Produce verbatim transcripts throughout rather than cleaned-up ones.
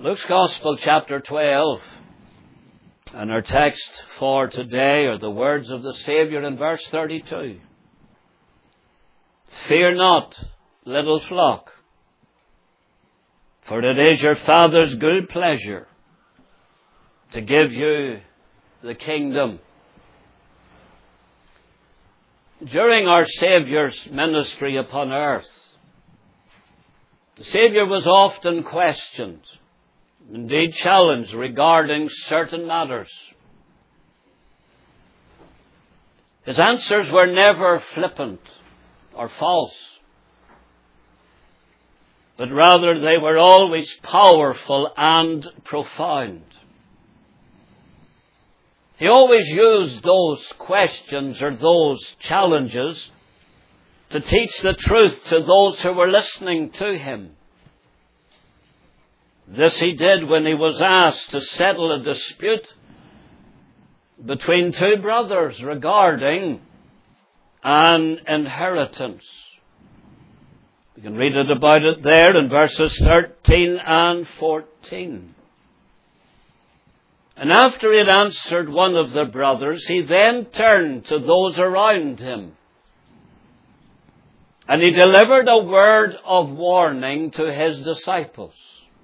Luke's Gospel, chapter twelve, and our text for today are the words of the Saviour in verse thirty-two. Fear not, little flock, for it is your Father's good pleasure to give you the kingdom. During our Saviour's ministry upon earth, the Saviour was often questioned, indeed challenged, regarding certain matters. His answers were never flippant or false, but rather they were always powerful and profound. He always used those questions or those challenges to teach the truth to those who were listening to him. This he did when he was asked to settle a dispute between two brothers regarding an inheritance. We can read it about it there in verses thirteen and fourteen. And after he had answered one of the brothers, he then turned to those around him, and he delivered a word of warning to his disciples.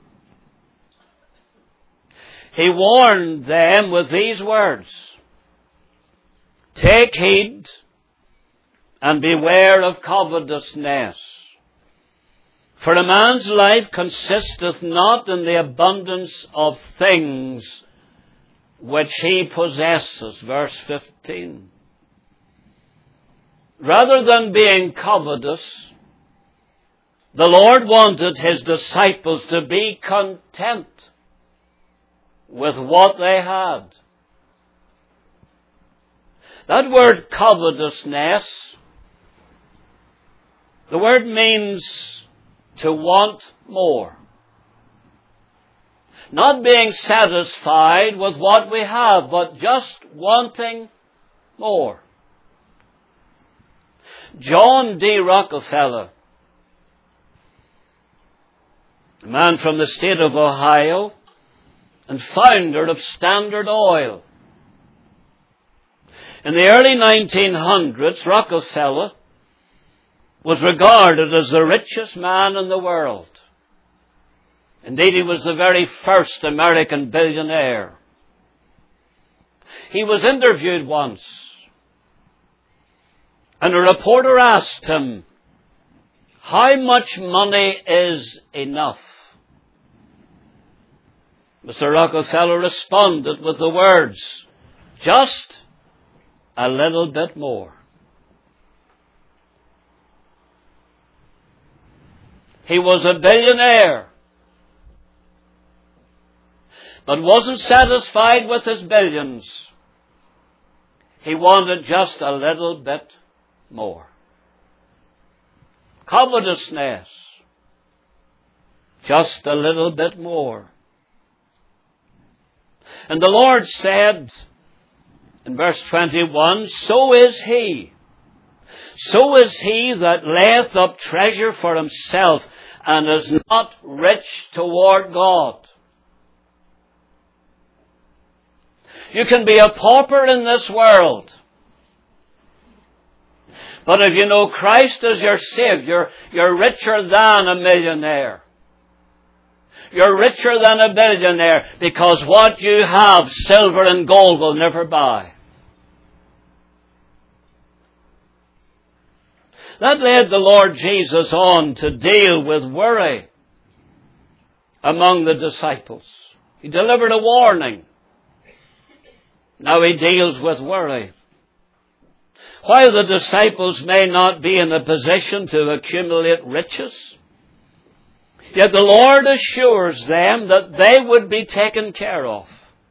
He warned them with these words: take heed and beware of covetousness. For a man's life consisteth not in the abundance of things which he possesses. Verse fifteen. Rather than being covetous, the Lord wanted his disciples to be content with what they had. That word covetousness, the word means to want more. Not being satisfied with what we have, but just wanting more. John D. Rockefeller, a man from the state of Ohio and founder of Standard Oil. In the early nineteen hundreds, Rockefeller was regarded as the richest man in the world. Indeed, he was the very first American billionaire. He was interviewed once, and a reporter asked him, how much money is enough? Mister Rockefeller responded with the words, just a little bit more. He was a billionaire, but wasn't satisfied with his billions. He wanted just a little bit more. Covetousness, just a little bit more. And the Lord said in verse twenty-one, so is he. So is he that layeth up treasure for himself and is not rich toward God. You can be a pauper in this world, but if you know Christ as your Savior, you're richer than a millionaire. You're richer than a billionaire, because what you have, silver and gold, will never buy. That led the Lord Jesus on to deal with worry among the disciples. He delivered a warning. Now he deals with worry. While the disciples may not be in a position to accumulate riches, yet the Lord assures them that they would be taken care of.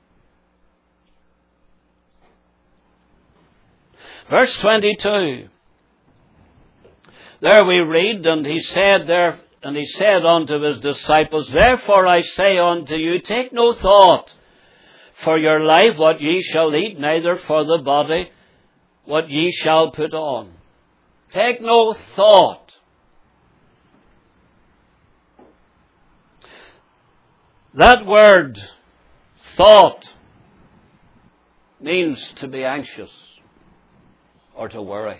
Verse twenty-two. There we read, and he said there, and he said unto his disciples, therefore I say unto you, take no thought for your life what ye shall eat, neither for the body what ye shall put on. Take no thought. That word, thought, means to be anxious or to worry.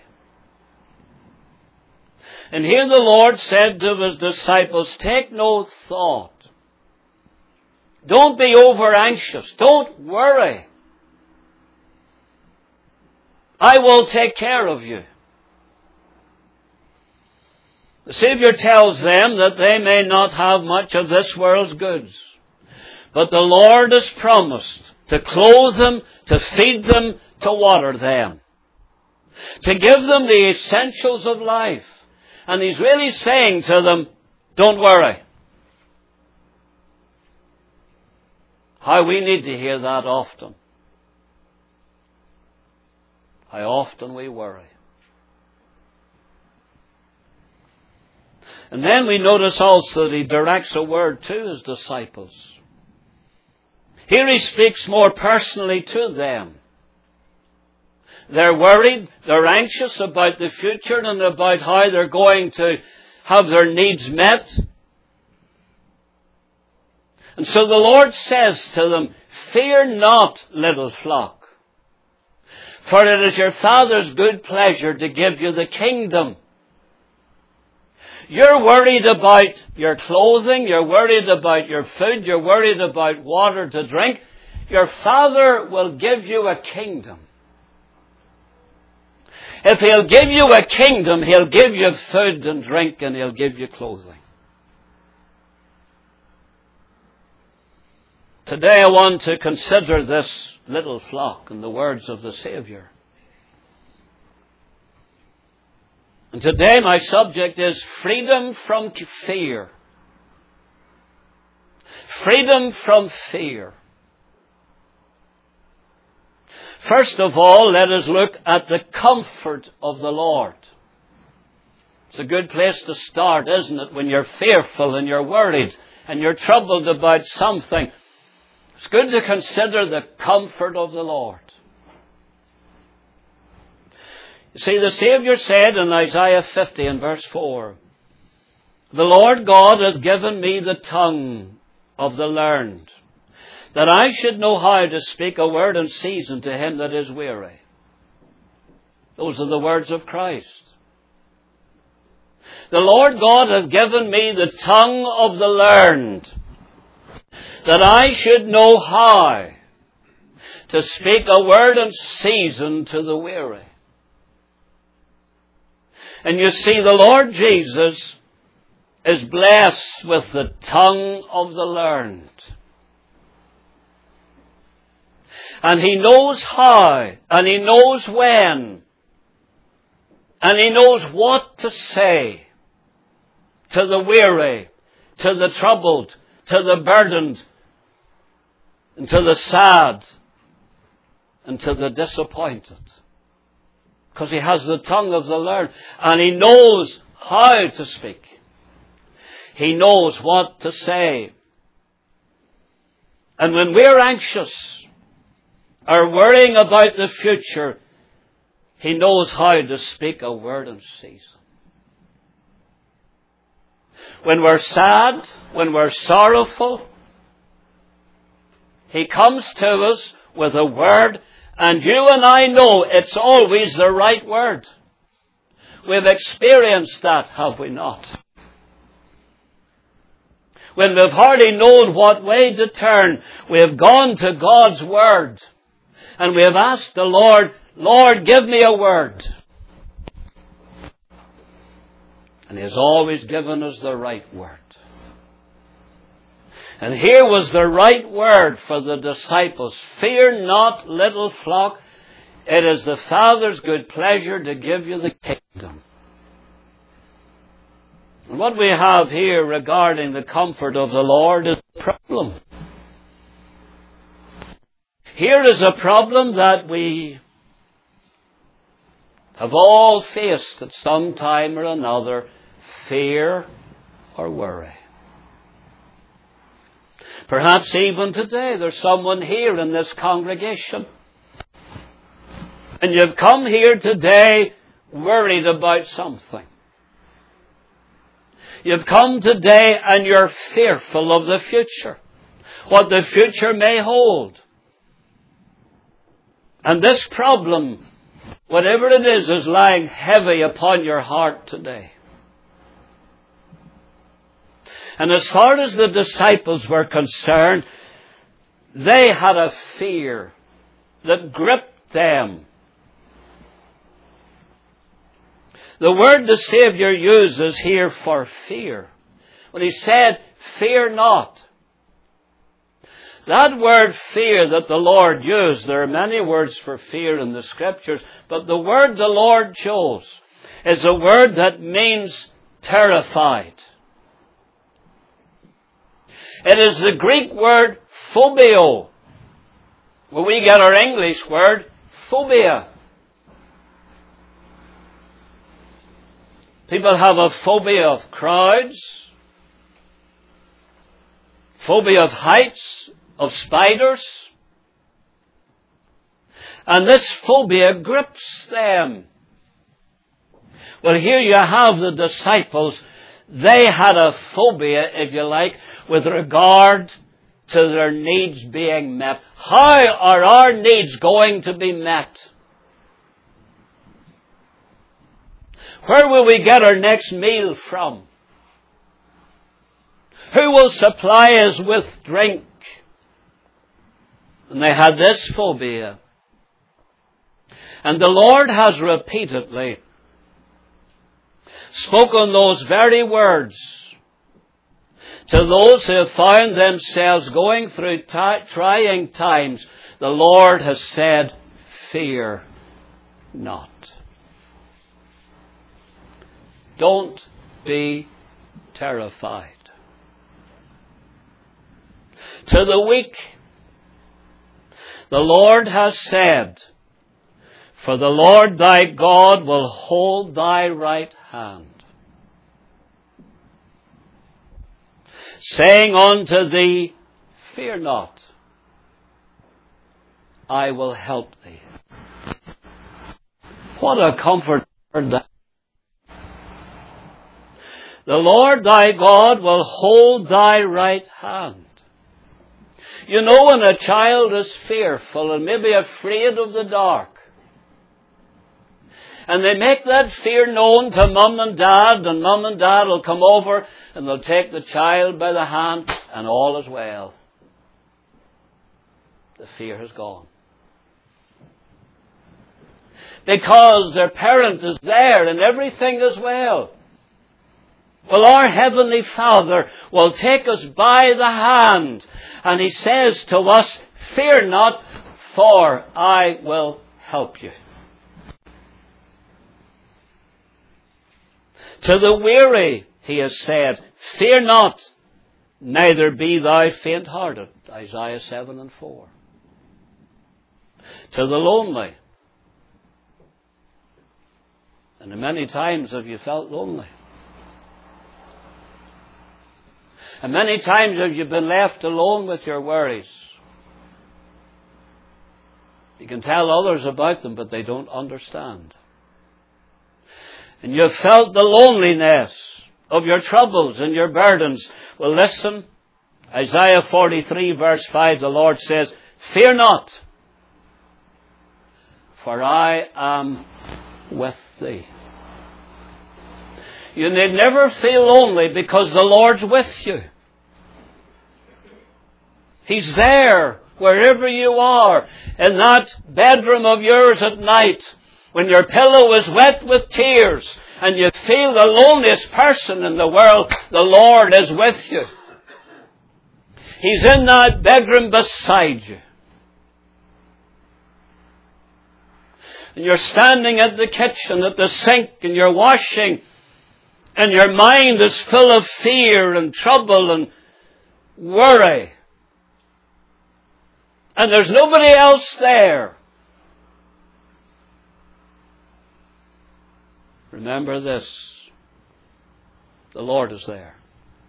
And here the Lord said to his disciples, take no thought. Don't be over anxious. Don't worry. I will take care of you. The Savior tells them that they may not have much of this world's goods. But the Lord has promised to clothe them, to feed them, to water them, to give them the essentials of life. And He's really saying to them, don't worry. How we need to hear that often. How often we worry. And then we notice also that He directs a word to His disciples. Here He speaks more personally to them. They're worried, they're anxious about the future and about how they're going to have their needs met. And so the Lord says to them, fear not, little flock, for it is your Father's good pleasure to give you the kingdom. You're worried about your clothing, you're worried about your food, you're worried about water to drink. Your Father will give you a kingdom. If He'll give you a kingdom, He'll give you food and drink and He'll give you clothing. Today I want to consider this little flock and the words of the Savior. And today my subject is freedom from fear. Freedom from fear. First of all, let us look at the comfort of the Lord. It's a good place to start, isn't it? When you're fearful and you're worried and you're troubled about something. It's good to consider the comfort of the Lord. You see, the Savior said in Isaiah fifty and verse four, the Lord God has given me the tongue of the learned, that I should know how to speak a word in season to him that is weary. Those are the words of Christ. The Lord God has given me the tongue of the learned, that I should know how to speak a word in season to the weary. And you see, the Lord Jesus is blessed with the tongue of the learned. And He knows how, and He knows when, and He knows what to say to the weary, to the troubled, to the burdened, and to the sad, and to the disappointed. Because He has the tongue of the learned, and He knows how to speak. He knows what to say. And when we're anxious or worrying about the future, He knows how to speak a word in season. When we're sad, when we're sorrowful, He comes to us with a word, and you and I know it's always the right word. We've experienced that, have we not? When we've hardly known what way to turn, we have gone to God's word, and we have asked the Lord, Lord, give me a word. And He has always given us the right word. And here was the right word for the disciples. Fear not, little flock. It is the Father's good pleasure to give you the kingdom. And what we have here regarding the comfort of the Lord is a problem. Here is a problem that we have all faced at some time or another: fear or worry. Perhaps even today there's someone here in this congregation, and you've come here today worried about something. You've come today and you're fearful of the future. what the future may hold. And this problem, whatever it is, is lying heavy upon your heart today. And as far as the disciples were concerned, they had a fear that gripped them. The word the Savior uses here for fear, when he said, fear not. That word fear that the Lord used, there are many words for fear in the Scriptures, but the word the Lord chose is a word that means terrified. It is the Greek word phobio, where we get our English word phobia. People have a phobia of crowds, phobia of heights, of spiders. And this phobia grips them. Well, here you have the disciples. They had a phobia, if you like, with regard to their needs being met. How are our needs going to be met? Where will we get our next meal from? Who will supply us with drink? And they had this phobia. And the Lord has repeatedly spoken those very words to those who have found themselves going through t- trying times. The Lord has said, fear not. Don't be terrified. To the weak, the Lord has said, for the Lord thy God will hold thy right hand, saying unto thee, fear not, I will help thee. What a comfort that. The Lord thy God will hold thy right hand. You know, when a child is fearful and maybe afraid of the dark, and they make that fear known to mum and dad, and mum and dad will come over and they'll take the child by the hand, and all is well. The fear has gone. Because their parent is there and everything is well. Well, our Heavenly Father will take us by the hand, and He says to us, fear not, for I will help you. To the weary, He has said, fear not, neither be thou faint-hearted. Isaiah seven and four. To the lonely, and many times have you felt lonely? And many times have you been left alone with your worries? You can tell others about them, but they don't understand. And you've felt the loneliness of your troubles and your burdens. Well, listen. Isaiah forty-three verse five, the Lord says, fear not, for I am with thee. You need never feel lonely because the Lord's with you. He's there wherever you are. In that bedroom of yours at night, when your pillow is wet with tears and you feel the loneliest person in the world, the Lord is with you. He's in that bedroom beside you. And you're standing at the kitchen, at the sink, and you're washing, and your mind is full of fear and trouble and worry. And there's nobody else there. Remember this. The Lord is there.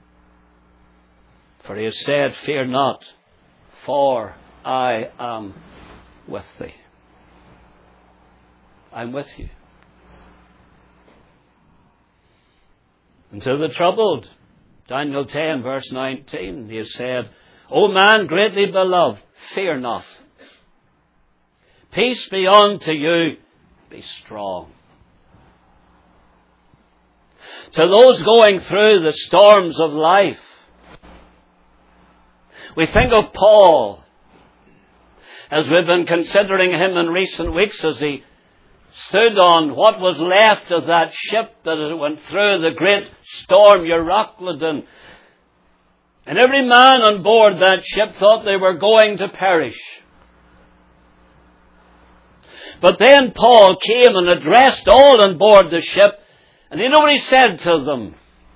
For He has said, fear not, for I am with thee. I'm with you. And to the troubled, Daniel ten verse nineteen, He has said, O man greatly beloved, fear not. Peace be unto you, be strong. To those going through the storms of life, we think of Paul, as we've been considering him in recent weeks, as he stood on what was left of that ship that went through the great storm, Euroclydon. And every man on board that ship thought they were going to perish. But then Paul came and addressed all on board the ship, and you know what he said to them?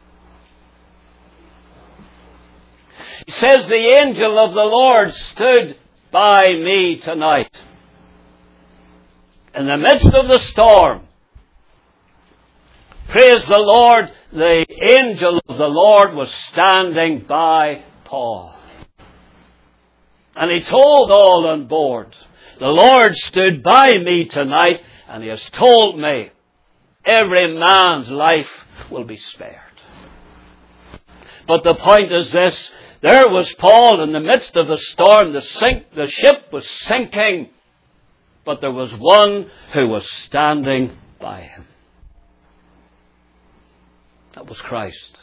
He says, the angel of the Lord stood by me tonight. In the midst of the storm, praise the Lord, the angel of the Lord was standing by Paul. And he told all on board, the Lord stood by me tonight, and he has told me every man's life will be spared. But the point is this, there was Paul in the midst of the storm, the, sink, the ship was sinking, but there was one who was standing by him. That was Christ.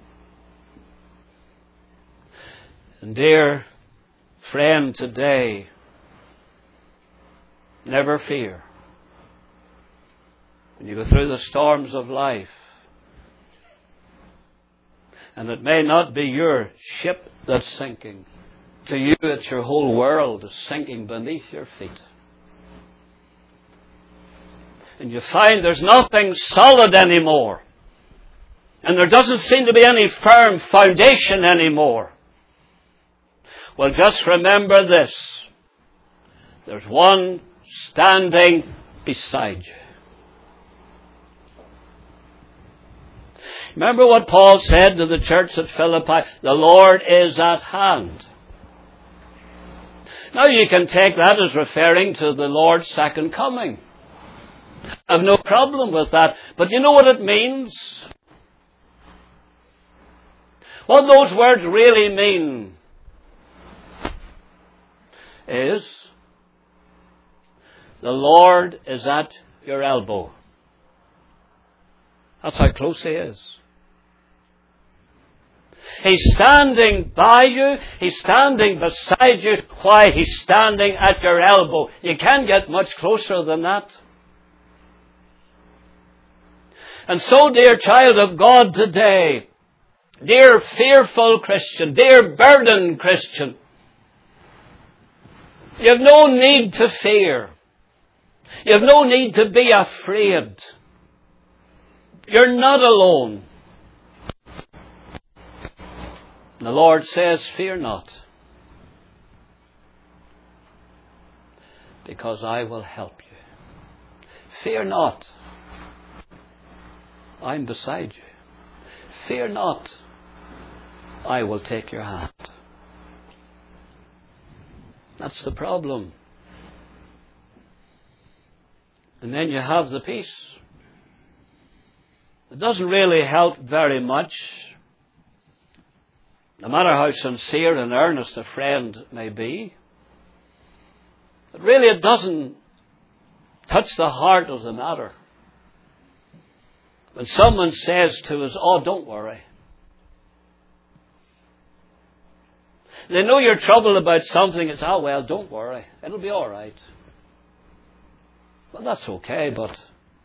And dear friend, today, never fear. When you go through the storms of life, and it may not be your ship that's sinking. To you, it's your whole world is sinking beneath your feet. And you find there's nothing solid anymore. And there doesn't seem to be any firm foundation anymore. Well, just remember this. There's one standing beside you. Remember what Paul said to the church at Philippi? The Lord is at hand. Now you can take that as referring to the Lord's second coming. I have no problem with that. But you know what it means? What those words really mean is the Lord is at your elbow. That's how close he is. He's standing by you. He's standing beside you. Why? He's standing at your elbow. You can't get much closer than that. And so, dear child of God today, dear fearful Christian, dear burdened Christian, you have no need to fear. You have no need to be afraid. You're not alone. The Lord says, fear not, because I will help you. Fear not, I'm beside you. Fear not, I will take your hand. That's the problem. And then you have the peace. It doesn't really help very much, no matter how sincere and earnest a friend may be. But really it doesn't touch the heart of the matter. When someone says to us, oh, don't worry. They know you're troubled about something. It's, oh, well, don't worry. It'll be all right. Well, that's okay, but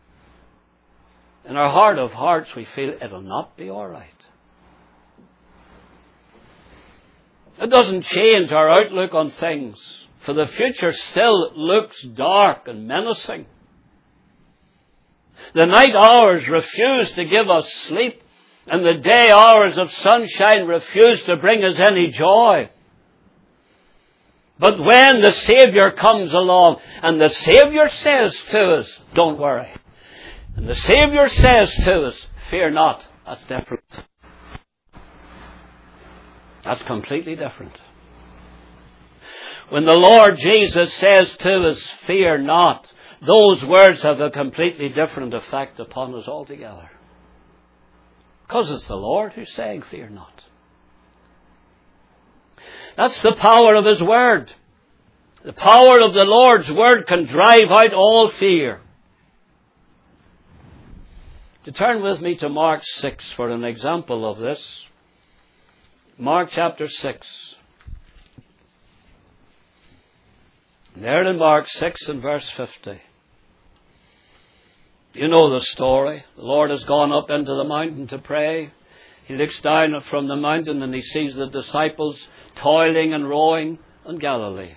in our heart of hearts, we feel it'll not be all right. It doesn't change our outlook on things, for the future still looks dark and menacing. The night hours refuse to give us sleep, and the day hours of sunshine refuse to bring us any joy. But when the Savior comes along, and the Savior says to us, don't worry. And the Savior says to us, fear not. That's different. That's completely different. When the Lord Jesus says to us, fear not, those words have a completely different effect upon us altogether. Because it's the Lord who's saying, fear not. That's the power of His Word. The power of the Lord's Word can drive out all fear. To turn with me to Mark six for an example of this. Mark chapter six. There in Mark six and verse fifty. You know the story. The Lord has gone up into the mountain to pray. He looks down from the mountain and He sees the disciples toiling and rowing in Galilee.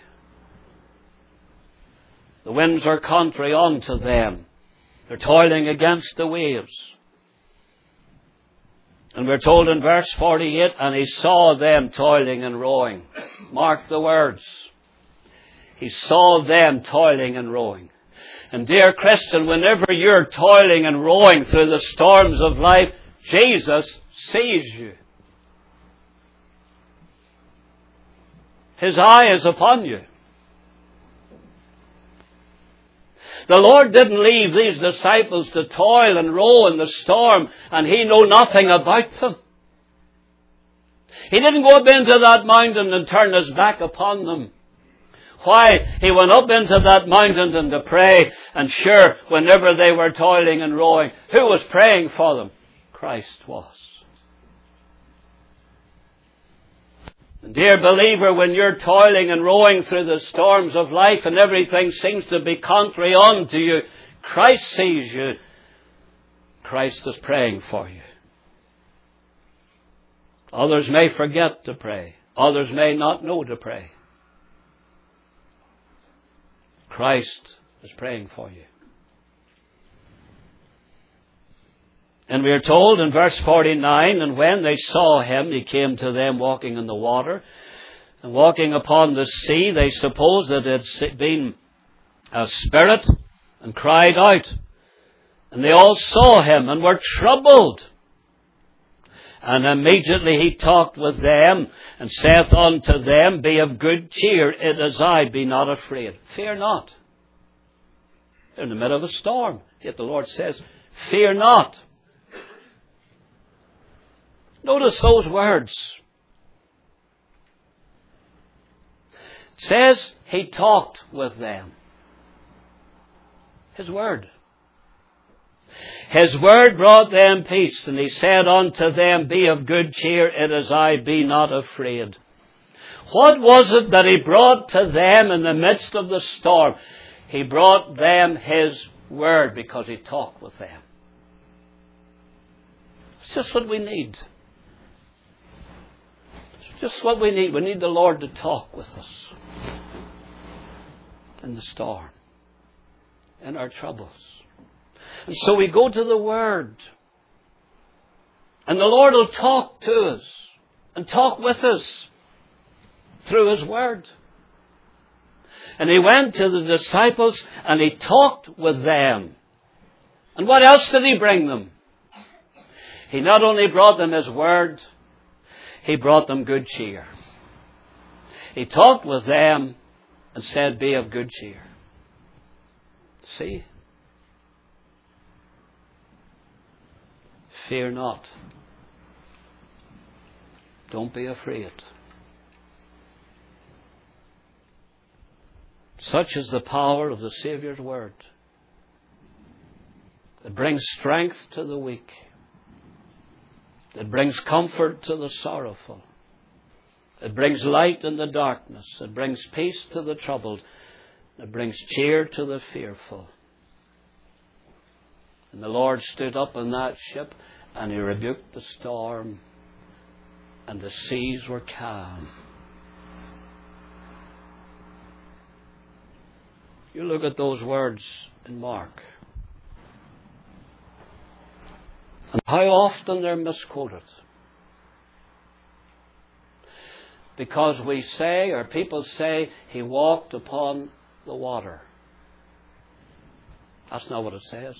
The winds are contrary unto them. They're toiling against the waves. And we're told in verse forty-eight, and He saw them toiling and rowing. Mark the words. He saw them toiling and rowing. And dear Christian, whenever you're toiling and rowing through the storms of life, Jesus sees you. His eye is upon you. The Lord didn't leave these disciples to toil and row in the storm and He knew nothing about them. He didn't go up into that mountain and turn His back upon them. Why? He went up into that mountain and to pray, and sure, whenever they were toiling and rowing, who was praying for them? Christ was. Dear believer, when you're toiling and rowing through the storms of life and everything seems to be contrary unto you, Christ sees you. Christ is praying for you. Others may forget to pray. Others may not know to pray. Christ is praying for you. And we are told in verse forty-nine, and when they saw Him, He came to them walking in the water. And walking upon the sea, they supposed that it had been a spirit, and cried out. And they all saw Him and were troubled. And immediately He talked with them, and saith unto them, Be of good cheer, it is I, be not afraid. Fear not. They're in the middle of a storm. Yet the Lord says, Fear not. Notice those words. It says He talked with them. His Word. His Word brought them peace, and He said unto them, Be of good cheer, it is I, be not afraid. What was it that He brought to them in the midst of the storm? He brought them His Word because He talked with them. It's just what we need. Just what we need. We need the Lord to talk with us in the storm, in our troubles. And so we go to the Word. And the Lord will talk to us and talk with us through His Word. And He went to the disciples and He talked with them. And what else did He bring them? He not only brought them His Word, He brought them good cheer. He talked with them and said, Be of good cheer. See? Fear not. Don't be afraid. Such is the power of the Saviour's Word. It brings strength to the weak. It brings comfort to the sorrowful. It brings light in the darkness. It brings peace to the troubled. It brings cheer to the fearful. And the Lord stood up in that ship and He rebuked the storm, and the seas were calm. You look at those words in Mark, and how often they're misquoted. Because we say, or people say, He walked upon the water. That's not what it says.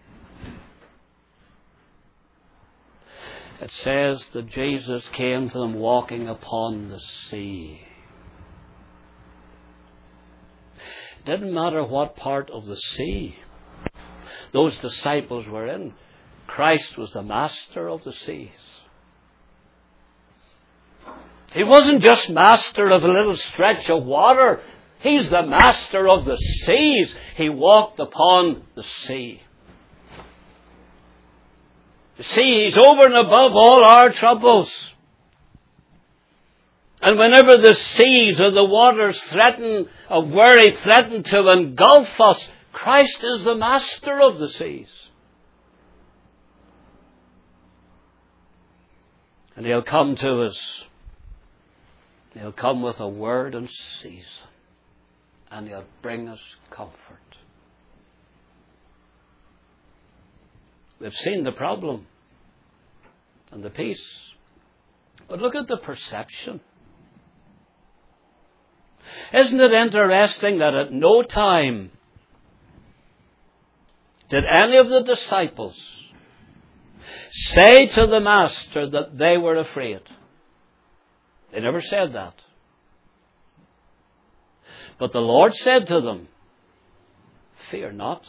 It says that Jesus came to them walking upon the sea. It didn't matter what part of the sea those disciples were in. Christ was the master of the seas. He wasn't just master of a little stretch of water. He's the master of the seas. He walked upon the sea. You see, He's over and above all our troubles. And whenever the seas or the waters threaten, of worry threaten to engulf us, Christ is the master of the seas. And He'll come to us. He'll come with a word in season. And He'll bring us comfort. We've seen the problem and the peace. But look at the perception. Isn't it interesting that at no time did any of the disciples say to the Master that they were afraid? They never said that. But the Lord said to them, fear not.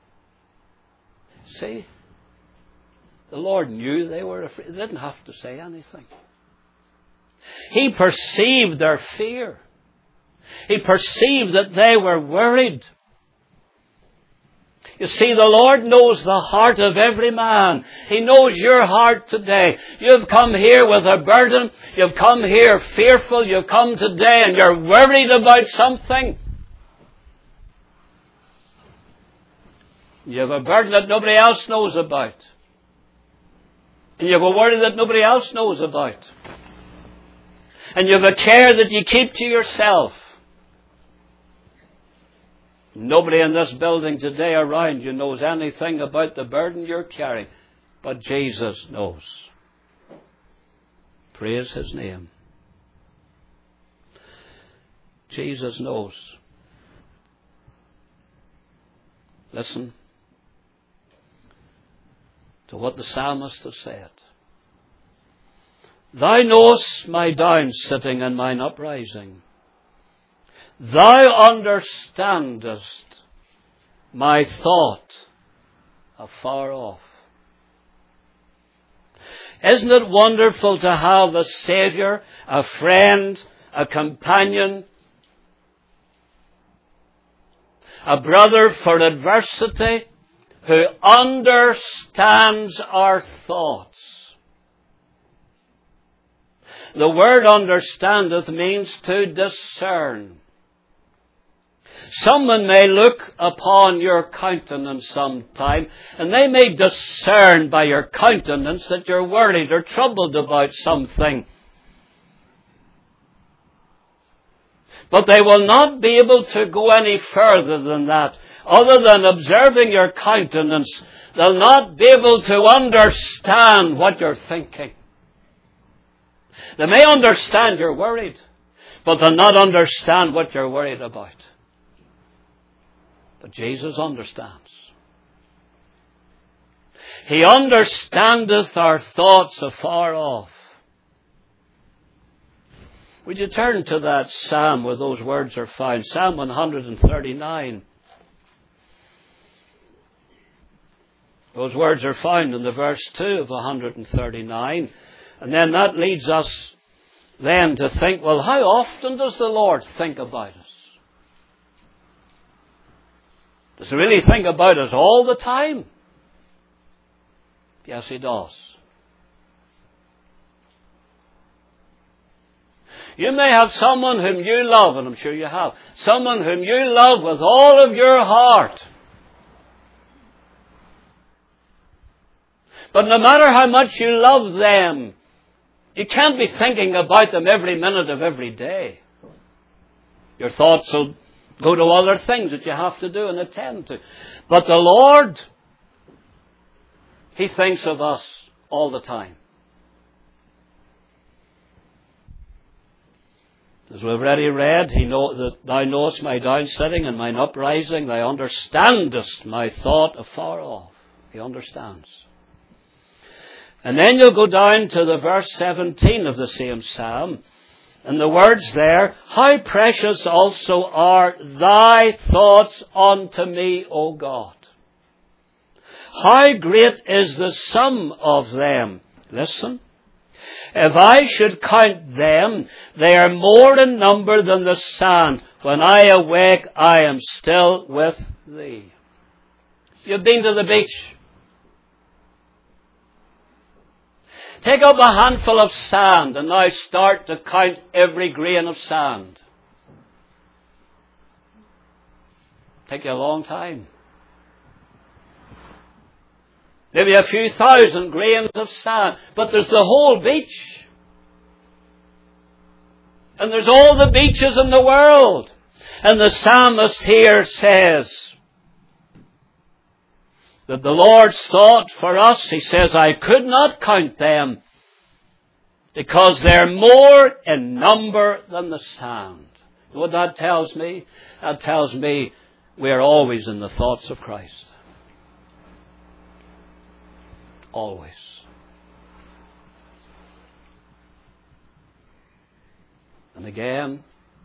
See, the Lord knew they were afraid. They didn't have to say anything. He perceived their fear. He perceived that they were worried. You see, the Lord knows the heart of every man. He knows your heart today. You've come here with a burden. You've come here fearful. You've come today and you're worried about something. You have a burden that nobody else knows about. And you have a worry that nobody else knows about. And you have a care that you keep to yourself. Nobody in this building today around you knows anything about the burden you're carrying. But Jesus knows. Praise His name. Jesus knows. Listen to what the psalmist has said. Thou knowest my down sitting and mine uprising. Thou understandest my thought afar off. Isn't it wonderful to have a Saviour, a friend, a companion, a brother for adversity, who understands our thoughts? The word understandeth means to discern. Someone may look upon your countenance sometime, and they may discern by your countenance that you're worried or troubled about something. But they will not be able to go any further than that. Other than observing your countenance, they'll not be able to understand what you're thinking. They may understand you're worried, but they'll not understand what you're worried about. But Jesus understands. He understandeth our thoughts afar off. Would you turn to that psalm where those words are found? Psalm one thirty-nine. Those words are found in the verse two of one thirty-nine. And then that leads us then to think, well, how often does the Lord think about us? Does He really think about us all the time? Yes, He does. You may have someone whom you love, and I'm sure you have, someone whom you love with all of your heart. But no matter how much you love them, you can't be thinking about them every minute of every day. Your thoughts will go to other things that you have to do and attend to. But the Lord, He thinks of us all the time. As we've already read, He know that Thou knowest my down sitting and mine uprising. Thou understandest my thought afar off. He understands. And then you'll go down to the verse seventeen of the same psalm. And the words there, how precious also are thy thoughts unto me, O God. How great is the sum of them. Listen. If I should count them, they are more in number than the sand. When I awake, I am still with thee. You've been to the beach. Take up a handful of sand and now start to count every grain of sand. Take you a long time. Maybe a few thousand grains of sand, but there's the whole beach. And there's all the beaches in the world. And the psalmist here says that the Lord's thought for us, he says, I could not count them because they're more in number than the sand. You know what that tells me? That tells me we're always in the thoughts of Christ. Always. And again,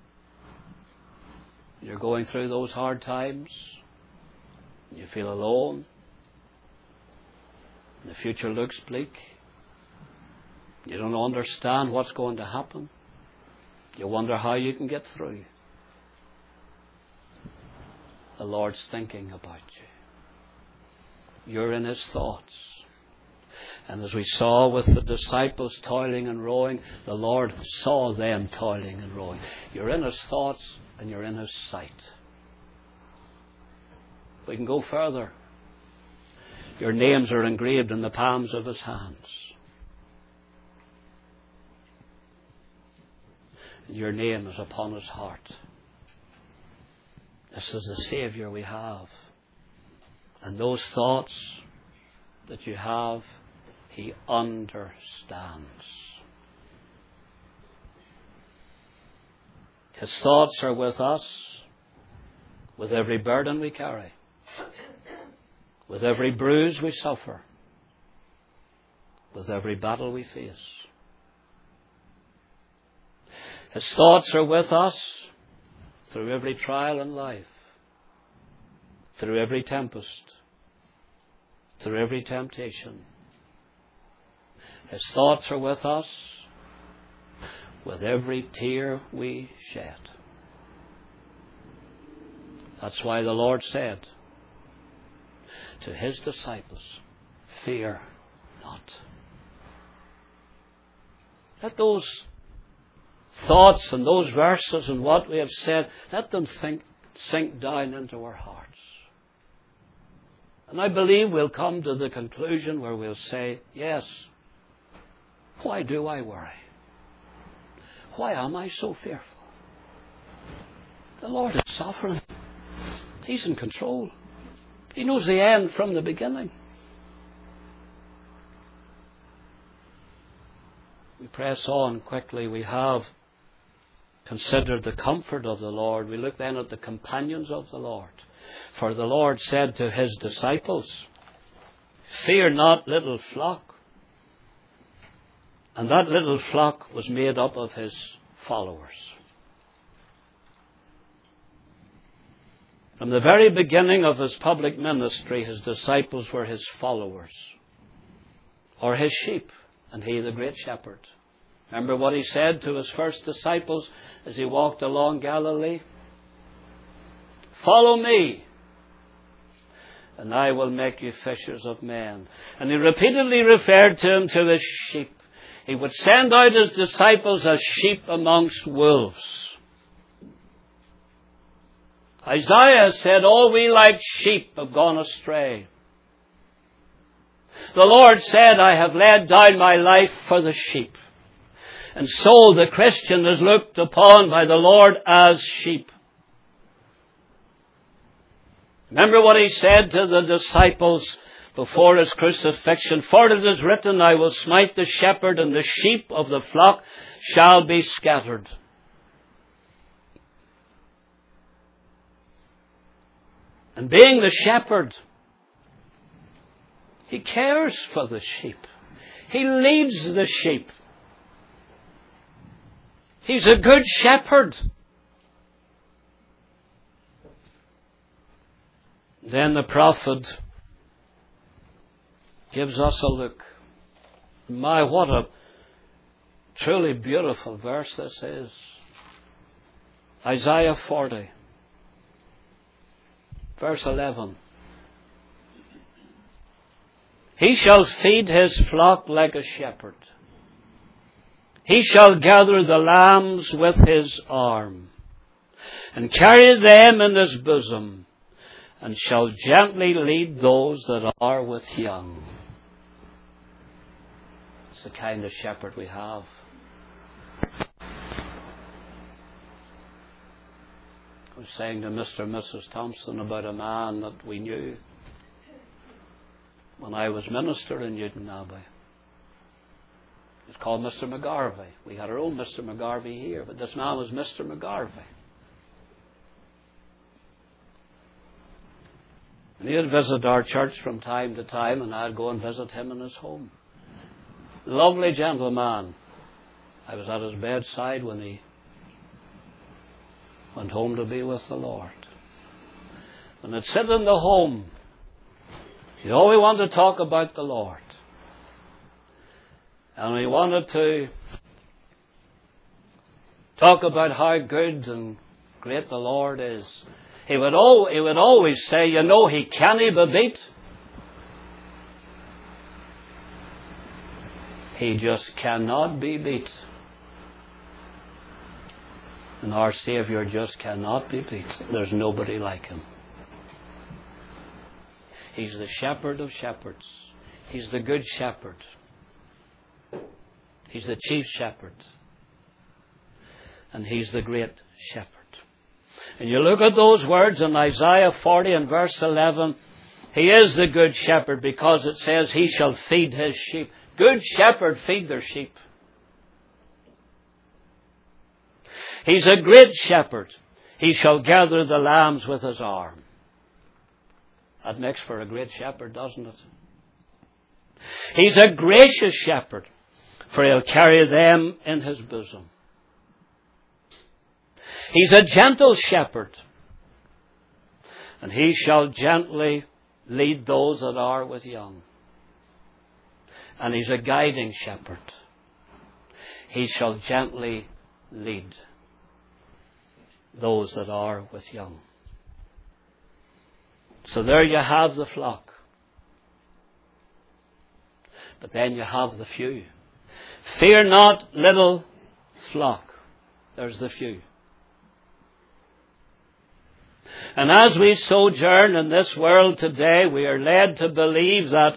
you're going through those hard times, you feel alone, the future looks bleak, you don't understand what's going to happen, you wonder how you can get through. The Lord's thinking about you. You're in His thoughts. And as we saw with the disciples toiling and rowing, the Lord saw them toiling and rowing. You're in His thoughts and you're in His sight. We can go further. Your names are engraved in the palms of His hands. Your name is upon His heart. This is the Saviour we have. And those thoughts that you have, He understands. His thoughts are with us, with every burden we carry, with every bruise we suffer, with every battle we face. His thoughts are with us through every trial in life, through every tempest, through every temptation. His thoughts are with us with every tear we shed. That's why the Lord said to His disciples, fear not. Let those thoughts and those verses and what we have said, let them think, sink down into our hearts. And I believe we'll come to the conclusion where we'll say, yes, why do I worry? Why am I so fearful? The Lord is sovereign. He's in control. He knows the end from the beginning. We press on quickly. We have considered the comfort of the Lord. We look then at the companions of the Lord. For the Lord said to His disciples, fear not, little flock. And that little flock was made up of His followers. From the very beginning of His public ministry, His disciples were His followers, or His sheep, and He the great shepherd. Remember what He said to His first disciples as He walked along Galilee? Follow me, and I will make you fishers of men. And He repeatedly referred to Him to His sheep. He would send out His disciples as sheep amongst wolves. Isaiah said, all we like sheep have gone astray. The Lord said, I have laid down my life for the sheep. And so the Christian is looked upon by the Lord as sheep. Remember what He said to the disciples before His crucifixion, for it is written, I will smite the shepherd, and the sheep of the flock shall be scattered. And being the shepherd, He cares for the sheep. He leads the sheep. He's a good shepherd. Then the prophet gives us a look. My, what a Truly beautiful verse this is. Isaiah forty, verse eleven. He shall feed his flock like a shepherd. He shall gather the lambs with his arm, and carry them in his bosom, and shall gently lead those that are with young. It's the kind of shepherd we have. I was saying to Mister and Missus Thompson about a man that we knew when I was minister in Newtonabbey. He was called Mister McGarvey. We had our own Mister McGarvey here, but this man was Mister McGarvey. And he would visit our church from time to time, and I'd go and visit him in his home. Lovely gentleman. I was at his bedside when he went home to be with the Lord. When I'd sit in the home, he'd always want to talk about the Lord. And he wanted to talk about how good and great the Lord is. He would, al- he would always say, you know, he can't be beat. He just cannot be beat. And our Savior just cannot be beat. There's nobody like him. He's the shepherd of shepherds. He's the good shepherd. He's the chief shepherd. And he's the great shepherd. And you look at those words in Isaiah forty and verse eleven. He is the good shepherd because it says he shall feed his sheep. Good shepherd feed their sheep. He's a great shepherd. He shall gather the lambs with his arm. That makes for a great shepherd, doesn't it? He's a gracious shepherd, for he'll carry them in his bosom. He's a gentle shepherd, and he shall gently lead those that are with young. And he's a guiding shepherd. He shall gently lead those that are with young. So there you have the flock. But then you have the few. Fear not, little flock. There's the few. And as we sojourn in this world today, we are led to believe that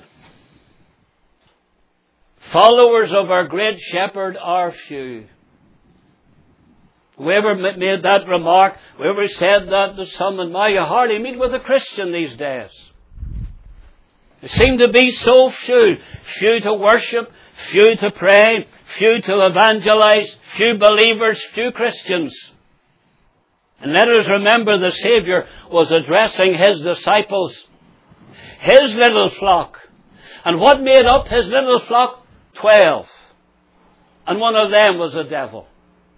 followers of our great shepherd are few. Whoever made that remark, whoever said that to someone, my, you hardly meet with a Christian these days. There seem to be so few. Few to worship, few to pray, few to evangelize, few believers, few Christians. And let us remember the Savior was addressing his disciples, his little flock. And what made up his little flock? Twelve. And one of them was a devil.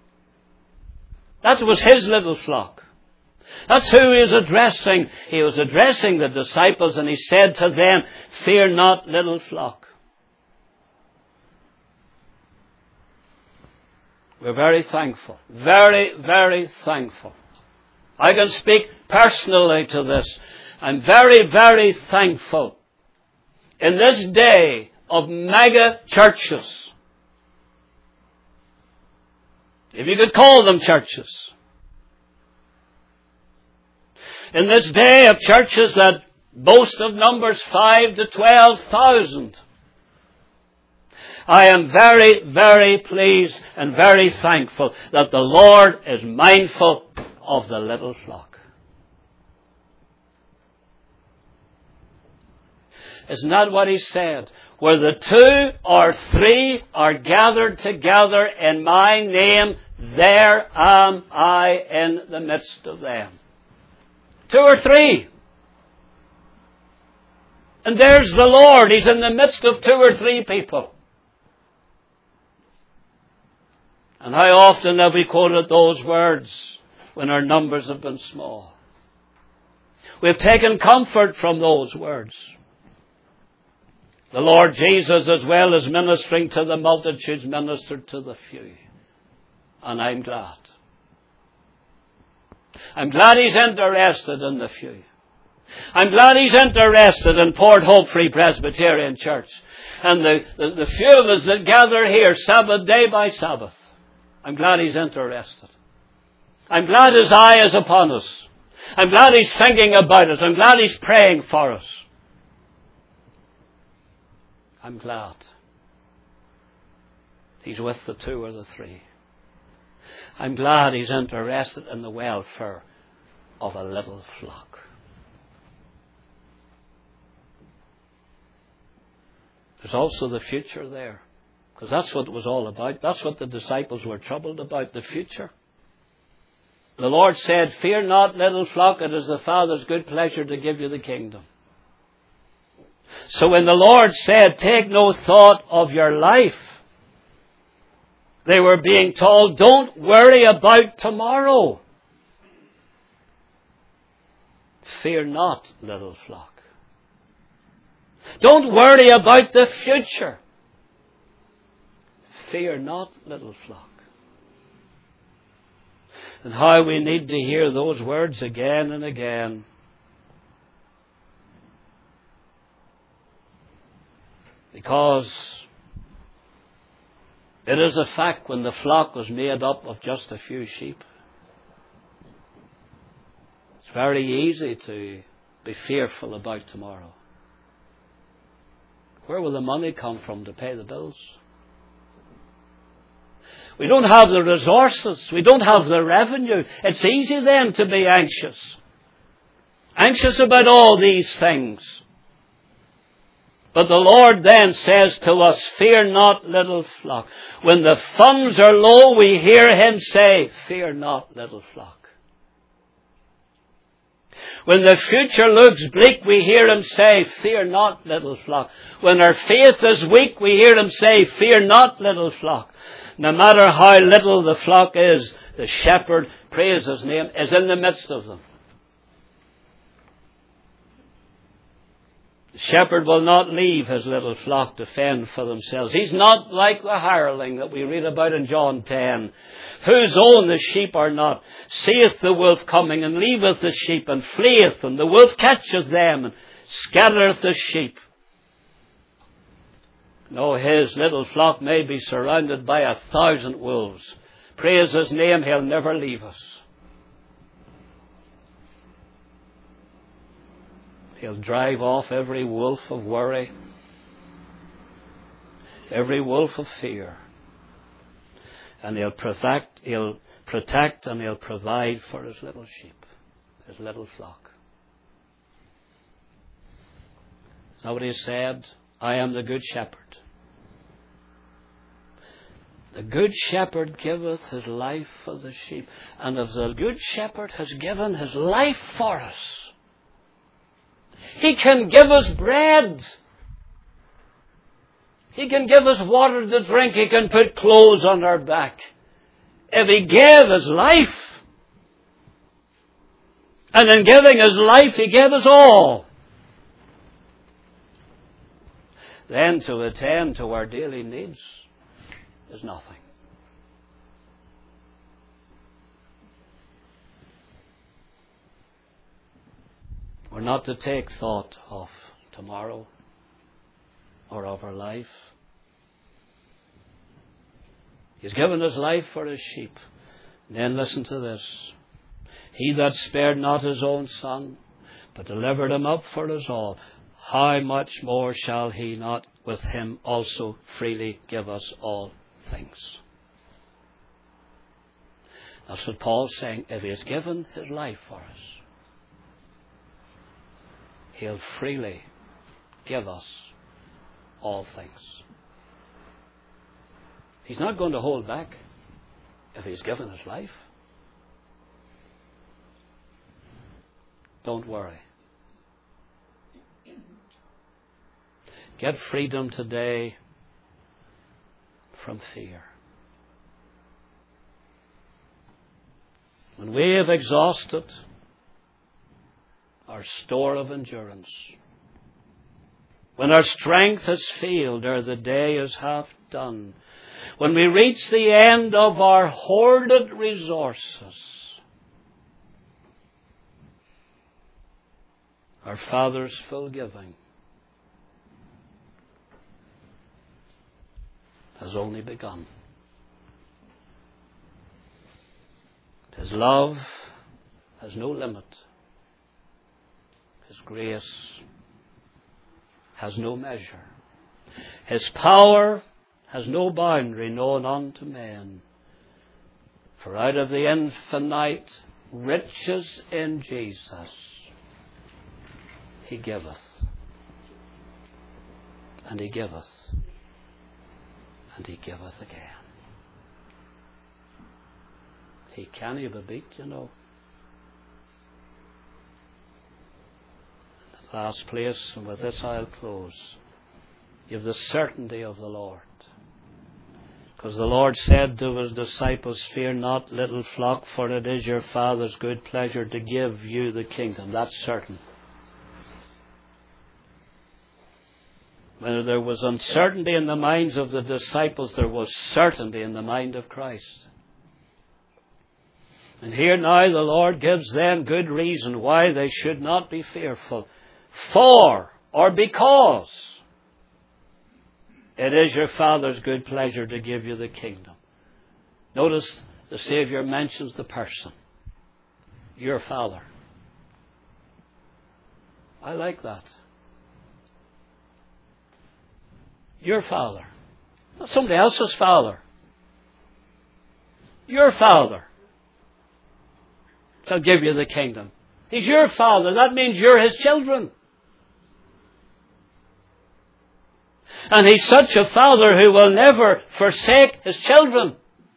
That was his little flock. That's who he was addressing. He was addressing the disciples, and he said to them, fear not, little flock. We're very thankful. Very, very thankful. I can speak personally to this. I'm very, very thankful. In this day of mega churches, if you could call them churches, in this day of churches that boast of numbers five to twelve thousand, I am very, very pleased and very thankful that the Lord is mindful of the little flock. Isn't that what he said? Where the two or three are gathered together in my name, there am I in the midst of them. Two or three. And there's the Lord. He's in the midst of two or three people. And how often have we quoted those words when our numbers have been small? We've taken comfort from those words. The Lord Jesus, as well as ministering to the multitudes, ministered to the few. And I'm glad. I'm glad He's interested in the few. I'm glad He's interested in Port Hope Free Presbyterian Church. And the, the, the few of us that gather here Sabbath day by Sabbath. I'm glad He's interested. I'm glad His eye is upon us. I'm glad He's thinking about us. I'm glad He's praying for us. I'm glad He's with the two or the three. I'm glad He's interested in the welfare of a little flock. There's also the future there. Because that's what it was all about. That's what the disciples were troubled about, the future. The Lord said, "Fear not, little flock, it is the Father's good pleasure to give you the kingdom." So when the Lord said, "Take no thought of your life," they were being told, don't worry about tomorrow. Fear not, little flock. Don't worry about the future. Fear not, little flock. And how we need to hear those words again and again. Because it is a fact when the flock was made up of just a few sheep, it's very easy to be fearful about tomorrow. Where will the money come from to pay the bills? We don't have the resources. We don't have the revenue. It's easy then to be anxious. Anxious about all these things. But the Lord then says to us, "Fear not, little flock." When the funds are low, we hear Him say, "Fear not, little flock." When the future looks bleak, we hear Him say, "Fear not, little flock." When our faith is weak, we hear Him say, "Fear not, little flock." No matter how little the flock is, the shepherd, praise His name, is in the midst of them. The shepherd will not leave his little flock to fend for themselves. He's not like the hireling that we read about in John ten, whose own the sheep are not. Seeth the wolf coming, and leaveth the sheep, and fleeth, and the wolf catcheth them, and scattereth the sheep. No, His little flock may be surrounded by a thousand wolves. Praise His name, He'll never leave us. He'll drive off every wolf of worry, every wolf of fear. And He'll protect, He'll protect and He'll provide for His little sheep, His little flock. Somebody said, "I am the good shepherd. The good shepherd giveth his life for the sheep." And if the good shepherd has given his life for us, He can give us bread. He can give us water to drink. He can put clothes on our back. If He gave His life, and in giving His life He gave us all, then to attend to our daily needs is nothing. We're not to take thought of tomorrow or of our life. He's given His life for His sheep. And then listen to this. He that spared not His own Son, but delivered Him up for us all, how much more shall He not with Him also freely give us all things? That's what Paul's saying. If He has given His life for us, He'll freely give us all things. He's not going to hold back if He's given His life. Don't worry. Get freedom today from fear. When we have exhausted our store of endurance, when our strength has failed or the day is half done, when we reach the end of our hoarded resources, our Father's full giving has only begun. His love has no limit. His grace has no measure. His power has no boundary known unto men. For out of the infinite riches in Jesus, He giveth, and He giveth, and He giveth again. He can't be beat, you know. In the last place, and with this I'll close, you have the certainty of the Lord. Because the Lord said to His disciples, fear not, little flock, for it is your Father's good pleasure to give you the kingdom. That's certain. When there was uncertainty in the minds of the disciples, there was certainty in the mind of Christ. And here now the Lord gives them good reason why they should not be fearful. For, or because, it is your Father's good pleasure to give you the kingdom. Notice the Savior mentions the person. Your Father. I like that. Your Father. Not somebody else's Father. Your Father shall give you the kingdom. He's your Father. That means you're His children. And He's such a Father who will never forsake His children.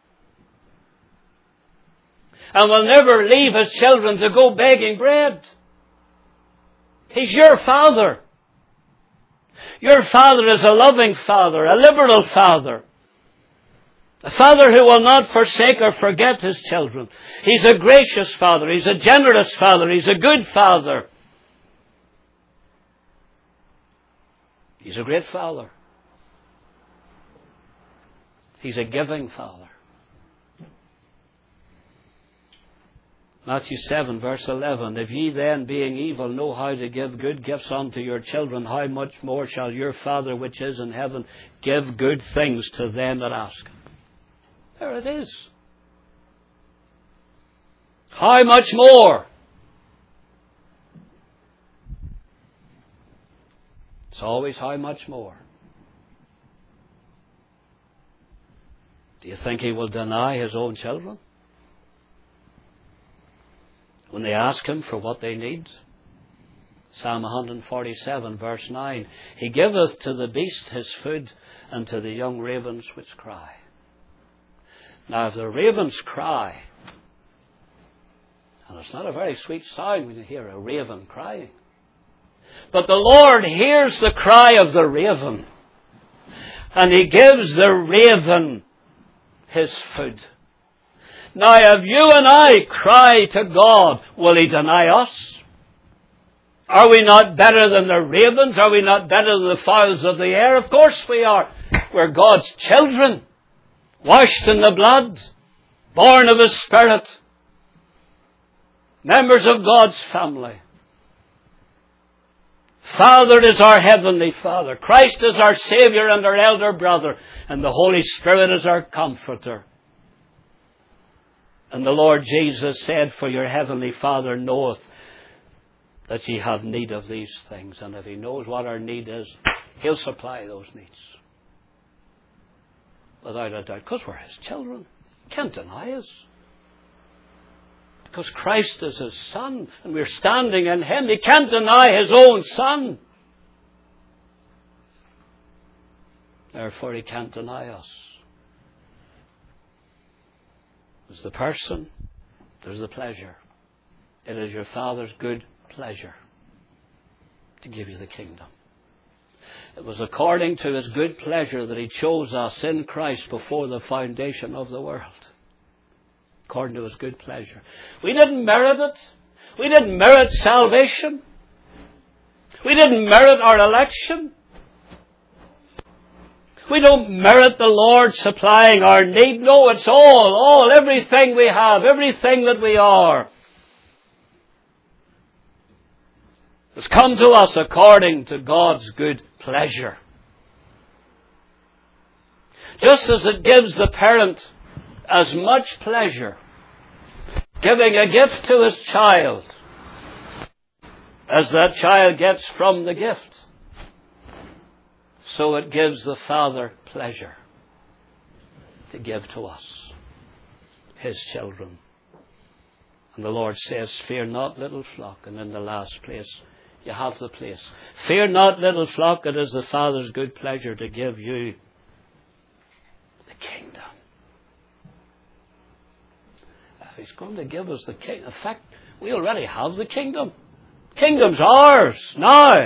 And will never leave His children to go begging bread. He's your Father. Your Father is a loving Father, a liberal Father. A Father who will not forsake or forget His children. He's a gracious Father. He's a generous Father. He's a good Father. He's a great Father. He's a giving Father. Matthew seven, verse eleven. If ye then, being evil, know how to give good gifts unto your children, how much more shall your Father which is in heaven give good things to them that ask Him? There it is. How much more? It's always how much more. Do you think He will deny His own children when they ask Him for what they need? Psalm one forty-seven, verse nine. He giveth to the beast his food, and to the young ravens which cry. Now, if the ravens cry, and it's not a very sweet sound when you hear a raven crying, but the Lord hears the cry of the raven, and He gives the raven his food. Now, if you and I cry to God, will He deny us? Are we not better than the ravens? Are we not better than the fowls of the air? Of course we are. We're God's children, washed in the blood, born of His Spirit, members of God's family. Father is our heavenly Father. Christ is our Savior and our elder brother. And the Holy Spirit is our comforter. And the Lord Jesus said, for your heavenly Father knoweth that ye have need of these things. And if He knows what our need is, He'll supply those needs. Without a doubt. Because we're His children. Can't deny us. Because Christ is His Son, and we're standing in Him. He can't deny His own Son. Therefore, He can't deny us. There's the person, there's the pleasure. It is your Father's good pleasure to give you the kingdom. It was according to His good pleasure that He chose us in Christ before the foundation of the world. According to His good pleasure. We didn't merit it. We didn't merit salvation. We didn't merit our election. We don't merit the Lord supplying our need. No, it's all, all, everything we have, everything that we are, has come to us according to God's good pleasure. Just as it gives the parent as much pleasure giving a gift to his child as that child gets from the gift, so it gives the Father pleasure to give to us, His children. And the Lord says, fear not, little flock. And in the last place, you have the place. Fear not, little flock, it is the Father's good pleasure to give you the kingdom. If He's going to give us the kingdom, in fact, we already have the kingdom. Kingdom's ours now.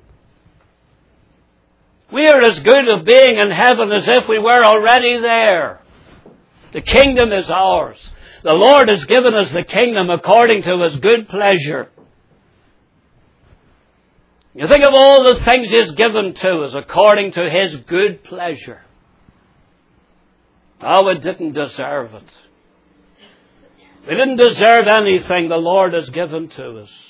We are as good of being in heaven as if we were already there. The kingdom is ours. The Lord has given us the kingdom according to His good pleasure. You think of all the things He has given to us according to His good pleasure. Oh, we didn't deserve it. We didn't deserve anything the Lord has given to us.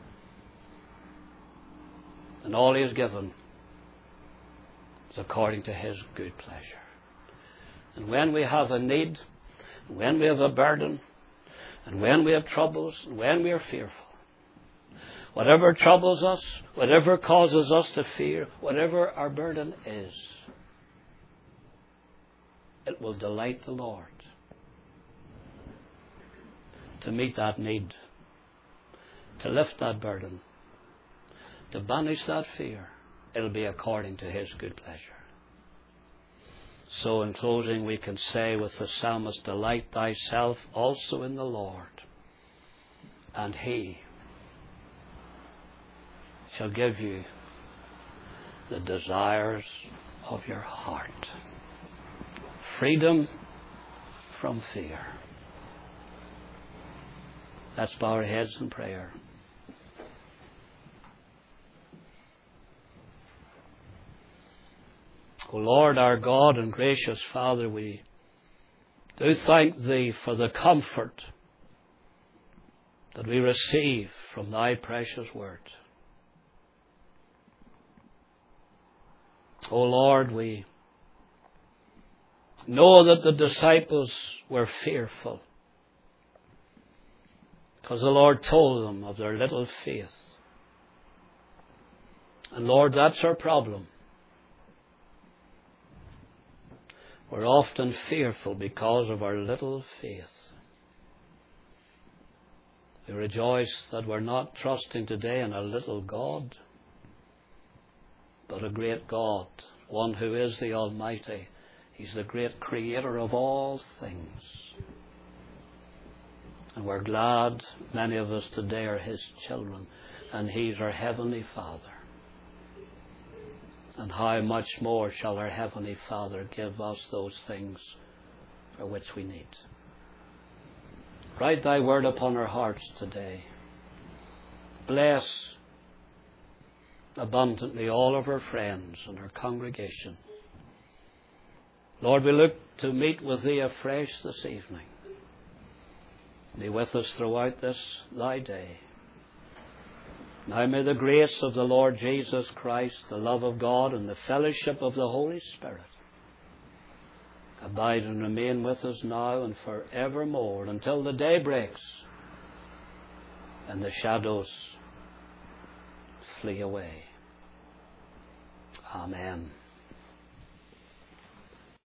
And all He has given is according to His good pleasure. And when we have a need, when we have a burden, and when we have troubles, and when we are fearful, whatever troubles us, whatever causes us to fear, whatever our burden is, it will delight the Lord to meet that need, to lift that burden, to banish that fear. It'll be according to His good pleasure. So in closing we can say with the psalmist, delight thyself also in the Lord, and He shall give you the desires of your heart. Freedom from fear. Let's bow our heads in prayer. O Lord, our God and gracious Father, we do thank Thee for the comfort that we receive from Thy precious word. O Lord, we know that the disciples were fearful because the Lord told them of their little faith. And Lord, that's our problem. We're often fearful because of our little faith. We rejoice that we're not trusting today in a little God, but a great God, one who is the Almighty. He's the great creator of all things. And we're glad many of us today are His children, and He's our Heavenly Father. And how much more shall our Heavenly Father give us those things for which we need. Write Thy word upon our hearts today. Bless abundantly all of our friends and our congregation. Lord, we look to meet with Thee afresh this evening. Be with us throughout this Thy day. Now may the grace of the Lord Jesus Christ, the love of God, and the fellowship of the Holy Spirit abide and remain with us now and forevermore until the day breaks and the shadows flee away. Amen.